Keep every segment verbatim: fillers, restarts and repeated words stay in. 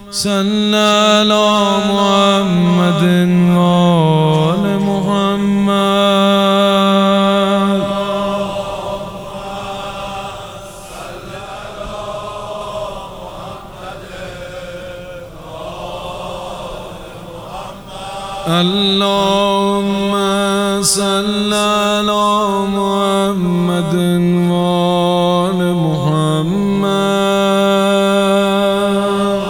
صل على محمد وآل محمد. اللهم صل على محمد وآل محمد.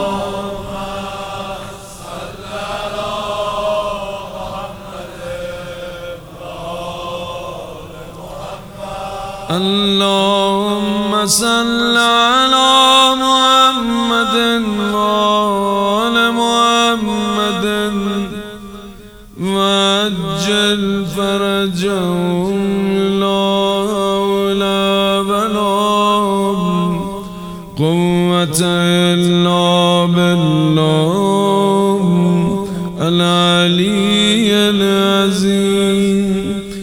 اللهم صل على محمد وآل محمد وعجل فرجهم لا حول ولا قوة إلا بالله العلي العظيم.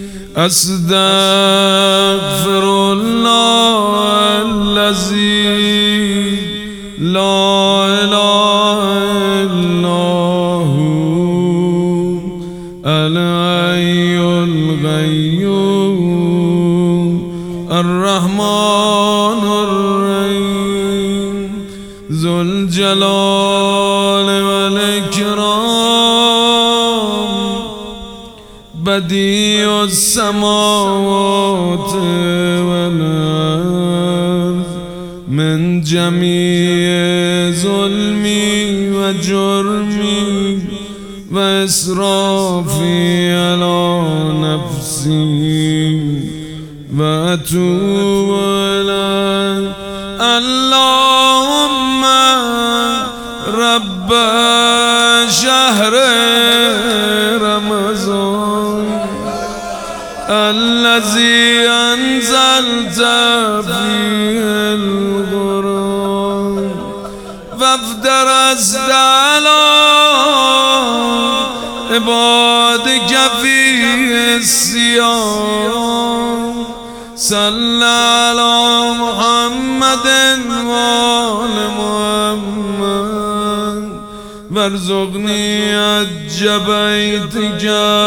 أستغفر الله الذي لا إله إلا هو الحي القيوم الرحمن الرحيم ذو الجلال والإكرام بديع السماوات والأرض من جميع ظلمي وجرمي وإسرافي على نفسي وأتوب إليك. اللهم رب شهر رمضان الذي أنزلت فيه القرآن وافترست على عبادك فيه الصيام. صل على محمد وآل محمد وارزقني حج بيتك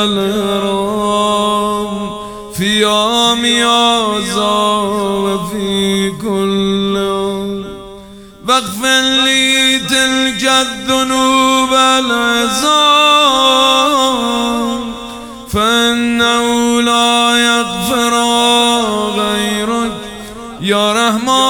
الحرام في يوم هذا وفي كل يوم واغفر لي تلك الذنوب العظام فإنه لا يغفر غيرك يا رحمن